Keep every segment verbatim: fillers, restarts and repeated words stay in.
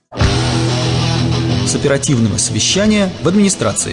С оперативного совещания в администрации.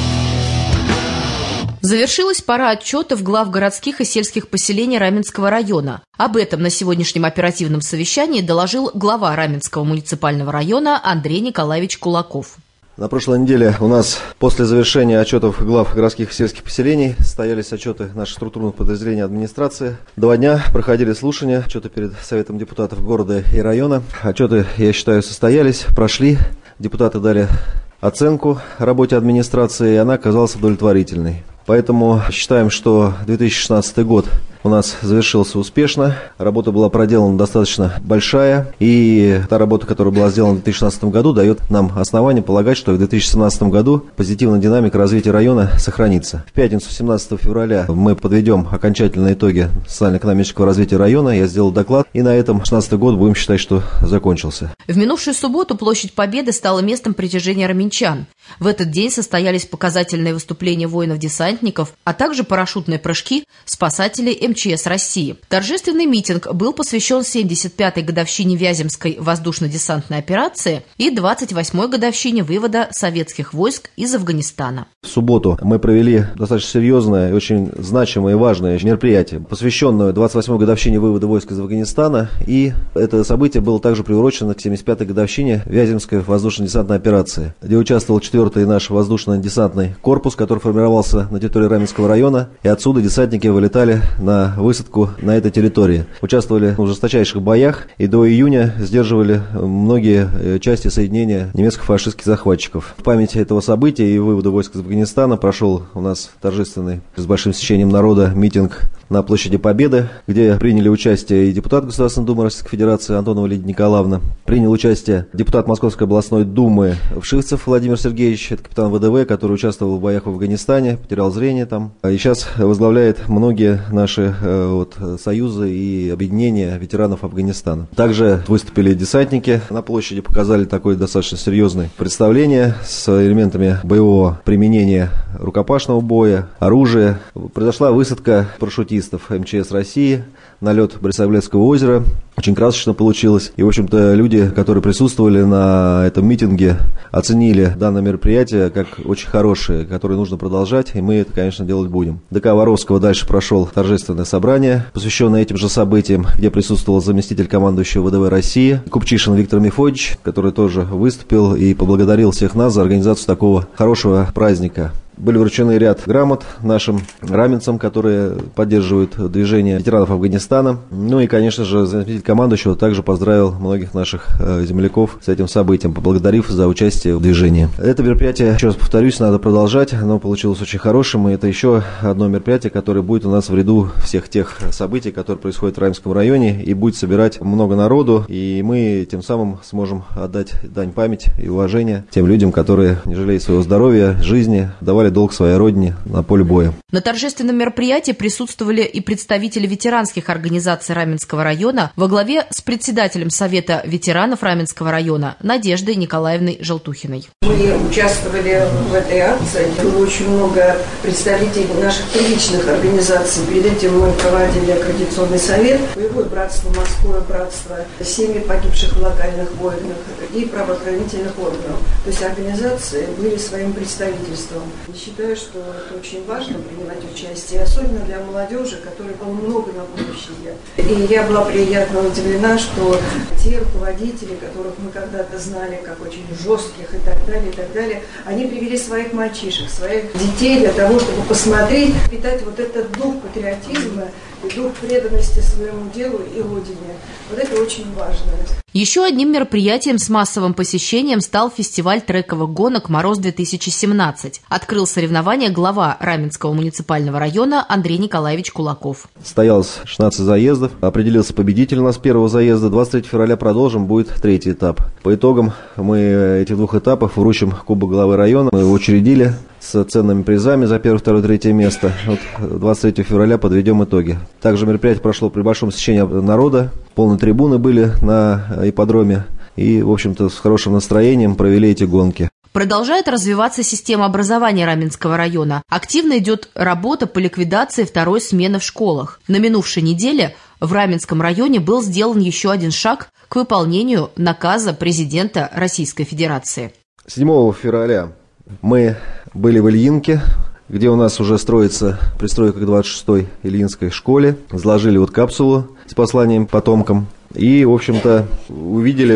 Завершилась пора отчетов глав городских и сельских поселений Раменского района. Об этом на сегодняшнем оперативном совещании доложил глава Раменского муниципального района Андрей Николаевич Кулаков. На прошлой неделе у нас после завершения отчетов глав городских и сельских поселений состоялись отчеты наших структурных подразделений администрации. Два дня проходили слушания, отчеты перед Советом депутатов города и района. Отчеты, я считаю, состоялись, прошли. Депутаты дали оценку работе администрации, и она оказалась удовлетворительной. Поэтому считаем, что две тысячи шестнадцатый год у нас завершился успешно. Работа была проделана достаточно большая. И та работа, которая была сделана в две тысячи шестнадцатом году, дает нам основание полагать, что в две тысячи семнадцатом году позитивная динамика развития района сохранится. В пятницу, семнадцатого февраля, мы подведем окончательные итоги социально-экономического развития района. Я сделал доклад. И на этом шестнадцатый год будем считать, что закончился. В минувшую субботу площадь Победы стала местом притяжения раменчан. В этот день состоялись показательные выступления воинов-десантников, а также парашютные прыжки спасателей эм че эс России. Торжественный митинг был посвящен семьдесят пятой годовщине Вяземской воздушно-десантной операции и двадцать восьмой годовщине вывода советских войск из Афганистана. В субботу мы провели достаточно серьезное и очень значимое и важное мероприятие, посвященное двадцать восьмой годовщине вывода войск из Афганистана. И это событие было также приурочено к семьдесят пятой годовщине Вяземской воздушно-десантной операции, где участвовал четвертый наш воздушно-десантный корпус, который формировался на территории Раменского района. И отсюда десантники вылетали на высадку на этой территории. Участвовали в жесточайших боях и до июня сдерживали многие части соединения немецко-фашистских захватчиков. В память этого события и вывода войск из Афганистана прошел у нас торжественный с большим стечением народа митинг на площади Победы, где приняли участие и депутат Государственной Думы Российской Федерации Антонова Лидия Николаевна, принял участие депутат Московской областной думы Вшивцев Владимир Сергеевич, это капитан вэ дэ вэ, который участвовал в боях в Афганистане, потерял зрение там, и сейчас возглавляет многие наши вот, союзы и объединения ветеранов Афганистана. Также выступили десантники на площади, показали такое достаточно серьезное представление с элементами боевого применения рукопашного боя, оружия. Произошла высадка парашютистов эм че эс России на лед Борисоглебского озера. Очень красочно получилось. И, в общем-то, люди, которые присутствовали на этом митинге, оценили данное мероприятие как очень хорошее, которое нужно продолжать, и мы это, конечно, делать будем. ДК Воровского дальше прошел торжественное собрание, посвященное этим же событиям, где присутствовал заместитель командующего вэ дэ вэ России Купчишин Виктор Мефодич, который тоже выступил и поблагодарил всех нас за организацию такого хорошего праздника. Были вручены ряд грамот нашим раменцам, которые поддерживают движение ветеранов Афганистана. Ну и, конечно же, заместитель командующего также поздравил многих наших земляков с этим событием, поблагодарив за участие в движении. Это мероприятие, еще раз повторюсь, надо продолжать. Оно получилось очень хорошим, и это еще одно мероприятие, которое будет у нас в ряду всех тех событий, которые происходят в Раменском районе, и будет собирать много народу, и мы тем самым сможем отдать дань памяти и уважения тем людям, которые, не жалея своего здоровья, жизни, давали долг своей родине на поле боя. На торжественном мероприятии присутствовали и представители ветеранских организаций Раменского района во главе с председателем Совета ветеранов Раменского района Надеждой Николаевной Желтухиной. Мы участвовали в этой акции. Было очень много представителей наших первичных организаций. Перед этим мы проводили аккредитационный совет, боевое братство, морское братство, семьи погибших в локальных войнах и правоохранительных органов. То есть организации были своим представительством. Считаю, что это очень важно принимать участие, особенно для молодежи, которой было много на будущее. И я была приятно удивлена, что те руководители, которых мы когда-то знали как очень жестких и так далее, и так далее, они привели своих мальчишек, своих детей для того, чтобы посмотреть, питать вот этот дух патриотизма и дух преданности своему делу и родине. Вот это очень важно. Еще одним мероприятием с массовым посещением стал фестиваль трековых гонок «Мороз-две тысячи семнадцать». Открыл соревнования глава Раменского муниципального района Андрей Николаевич Кулаков. Состоялось шестнадцать заездов. Определился победитель у нас первого заезда. двадцать третьего февраля продолжим, будет третий этап. По итогам мы этих двух этапов вручим Кубок главы района. Мы его учредили с ценными призами за первое, второе, третье место. Вот двадцать третьего февраля подведем итоги. Также мероприятие прошло при большом стечении народа. Полные трибуны были на ипподроме. И, в общем-то, с хорошим настроением провели эти гонки. Продолжает развиваться система образования Раменского района. Активно идет работа по ликвидации второй смены в школах. На минувшей неделе в Раменском районе был сделан еще один шаг к к выполнению наказа президента Российской Федерации. седьмого февраля мы были в Ильинке, где у нас уже строится пристройка к двадцать шестой Ильинской школе. Заложили вот капсулу с посланием потомкам. И, в общем-то, увидели,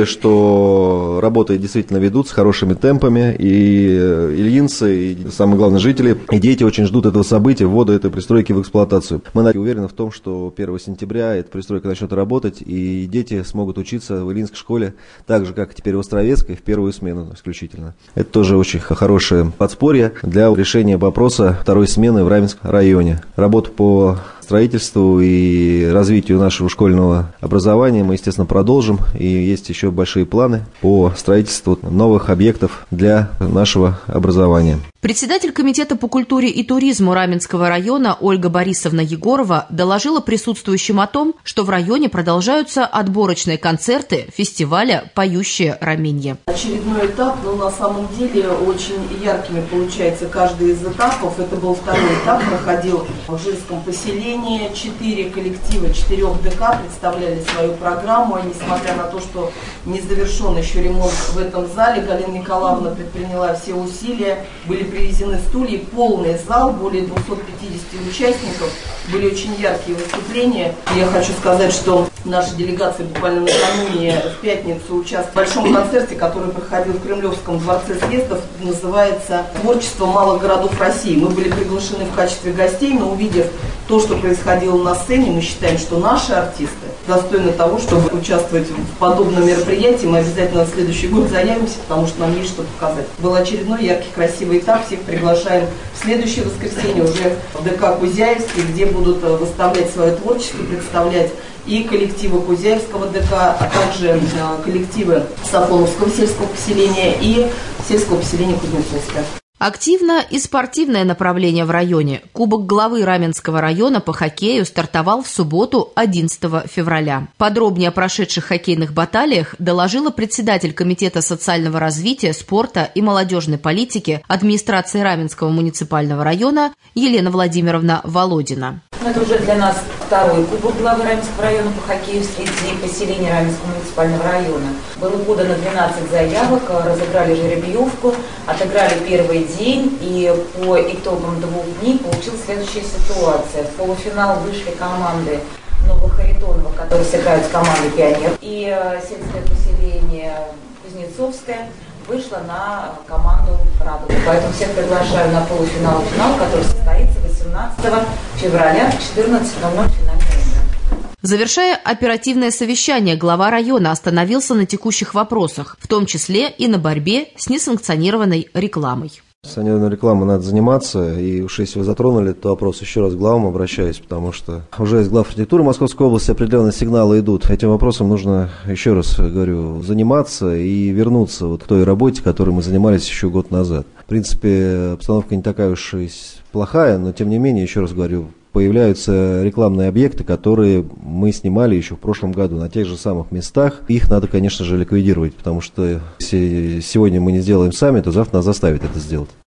что работы действительно ведут с хорошими темпами, и ильинцы, и, самое главное, жители, и дети очень ждут этого события, ввода этой пристройки в эксплуатацию. Мы уверены в том, что первого сентября эта пристройка начнет работать, и дети смогут учиться в Ильинской школе так же, как теперь в Островецкой, в первую смену исключительно. Это тоже очень хорошее подспорье для решения вопроса второй смены в Раменском районе. Работу по строительству и развитию нашего школьного образования мы, естественно, продолжим. И есть еще большие планы по строительству новых объектов для нашего образования. Председатель Комитета по культуре и туризму Раменского района Ольга Борисовна Егорова доложила присутствующим о том, что в районе продолжаются отборочные концерты фестиваля «Поющее Раменье». Очередной этап, но на самом деле очень яркими получается каждый из этапов. Это был второй этап, проходил в Жильском поселении. Четыре коллектива, четырех ДК представляли свою программу. И несмотря на то, что не завершен еще ремонт в этом зале, Галина Николаевна предприняла все усилия. Были привезены стулья, полный зал, более двухсот пятидесяти участников. Были очень яркие выступления. Я хочу сказать, что наша делегация буквально накануне в пятницу участвовала в большом концерте, который проходил в Кремлевском дворце съездов, называется «Творчество малых городов России». Мы были приглашены в качестве гостей, но увидев то, что происходило на сцене, мы считаем, что наши артисты достойны того, чтобы участвовать в подобном мероприятии. Мы обязательно на следующий год заявимся, потому что нам есть что показать. Был очередной яркий, красивый этап. Всех приглашаем в следующее воскресенье уже в ДК Кузяевский, где будут выставлять свое творчество, представлять и коллективы Кузяевского ДК, а также коллективы Сафоновского сельского поселения и сельского поселения Кузнецовское. Активно и спортивное направление в районе. Кубок главы Раменского района по хоккею стартовал в субботу, одиннадцатого февраля. Подробнее о прошедших хоккейных баталиях доложила председатель Комитета социального развития, спорта и молодежной политики администрации Раменского муниципального района Елена Владимировна Володина. Это уже для нас второй кубок главы Раменского района по хоккею среди поселений Раменского муниципального района. Было подано двенадцать заявок, разыграли жеребьевку, отыграли первый день, и по итогам двух дней получилась следующая ситуация. В полуфинал вышли команды Новохаритонова, которые сыграют с командой «Пионер», и сельское поселение Кузнецовское вышла на команду «Радуга». Поэтому всех приглашаю на полуфинал и финал, который состоится восемнадцатого февраля в четырнадцать ноль ноль финальная игра. Завершая оперативное совещание, глава района остановился на текущих вопросах, в том числе и на борьбе с несанкционированной рекламой. Санкционированной рекламой надо заниматься, и уж если вы затронули этот вопрос, еще раз к главам обращаюсь, потому что уже из глав архитектуры Московской области определенные сигналы идут. Этим вопросом нужно, еще раз говорю, заниматься и вернуться вот к той работе, которой мы занимались еще год назад. В принципе, обстановка не такая уж и плохая, но тем не менее, еще раз говорю, появляются рекламные объекты, которые мы снимали еще в прошлом году на тех же самых местах. Их надо, конечно же, ликвидировать, потому что если сегодня мы не сделаем сами, то завтра нас заставят это сделать.